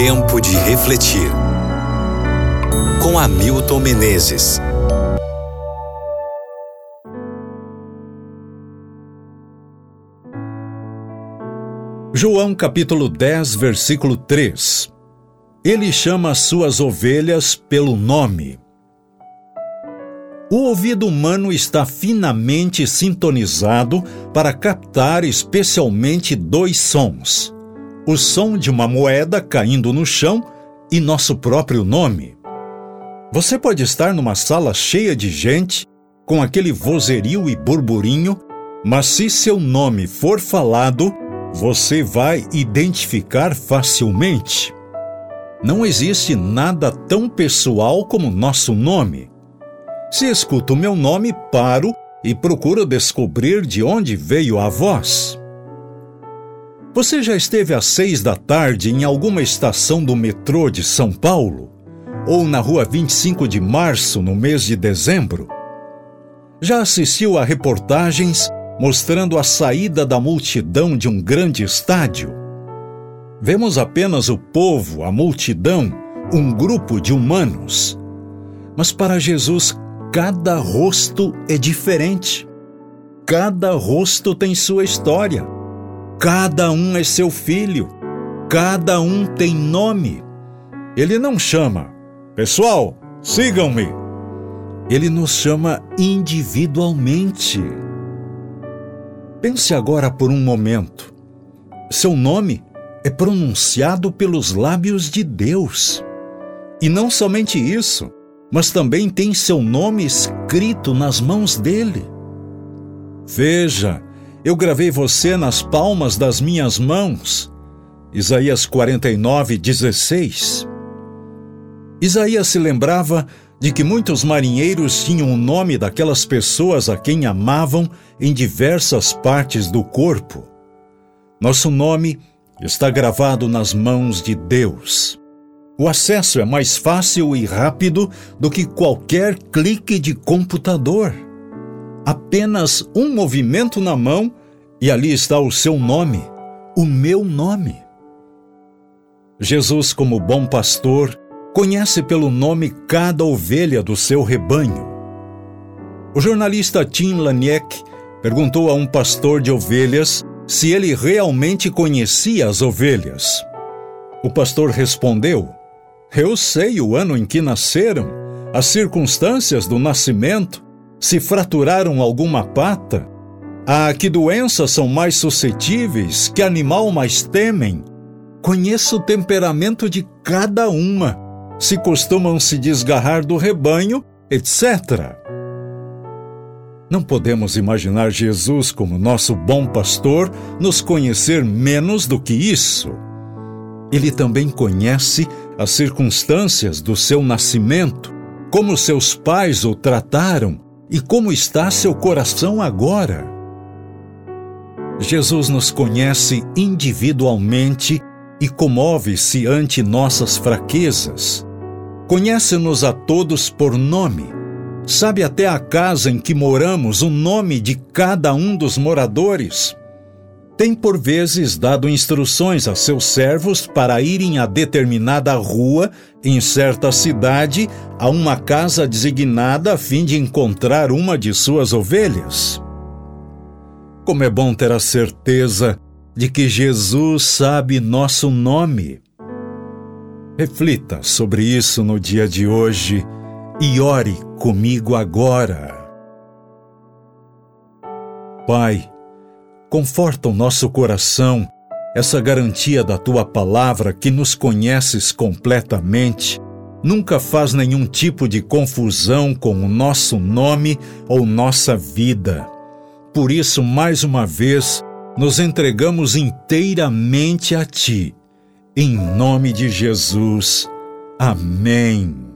Tempo de refletir. Com Hamilton Menezes. João capítulo 10, versículo 3. Ele chama as suas ovelhas pelo nome. O ouvido humano está finamente sintonizado para captar especialmente dois sons: o som de uma moeda caindo no chão e nosso próprio nome. Você pode estar numa sala cheia de gente, com aquele vozerio e burburinho, mas se seu nome for falado, você vai identificar facilmente. Não existe nada tão pessoal como nosso nome. Se escuto o meu nome, paro e procuro descobrir de onde veio a voz. Você já esteve às 6 da tarde em alguma estação do metrô de São Paulo? Ou na rua 25 de março, no mês de dezembro? Já assistiu a reportagens mostrando a saída da multidão de um grande estádio? Vemos apenas o povo, a multidão, um grupo de humanos. Mas para Jesus, cada rosto é diferente. Cada rosto tem sua história. Cada um é seu filho. Cada um tem nome. Ele não chama: pessoal, sigam-me. Ele nos chama individualmente. Pense agora por um momento. Seu nome é pronunciado pelos lábios de Deus. E não somente isso, mas também tem seu nome escrito nas mãos dele. Veja, eu gravei você nas palmas das minhas mãos. Isaías 49:16. Isaías se lembrava de que muitos marinheiros tinham o nome daquelas pessoas a quem amavam em diversas partes do corpo. Nosso nome está gravado nas mãos de Deus. O acesso é mais fácil e rápido do que qualquer clique de computador. Apenas um movimento na mão e ali está o seu nome, o meu nome. Jesus, como bom pastor, conhece pelo nome cada ovelha do seu rebanho. O jornalista Tim Laniek perguntou a um pastor de ovelhas se ele realmente conhecia as ovelhas. O pastor respondeu: eu sei o ano em que nasceram, as circunstâncias do nascimento, se fraturaram alguma pata, a que doenças são mais suscetíveis, que animal mais temem. Conheço o temperamento de cada uma, se costumam se desgarrar do rebanho, etc. Não podemos imaginar Jesus como nosso bom pastor nos conhecer menos do que isso. Ele também conhece as circunstâncias do seu nascimento, como seus pais o trataram e como está seu coração agora. Jesus nos conhece individualmente e comove-se ante nossas fraquezas. Conhece-nos a todos por nome. Sabe até a casa em que moramos o nome de cada um dos moradores. Tem por vezes dado instruções a seus servos para irem a determinada rua, em certa cidade, a uma casa designada a fim de encontrar uma de suas ovelhas. Como é bom ter a certeza de que Jesus sabe nosso nome. Reflita sobre isso no dia de hoje e ore comigo agora. Pai, conforta o nosso coração essa garantia da Tua palavra que nos conheces completamente, nunca faz nenhum tipo de confusão com o nosso nome ou nossa vida. Por isso, mais uma vez, nos entregamos inteiramente a Ti. Em nome de Jesus. Amém.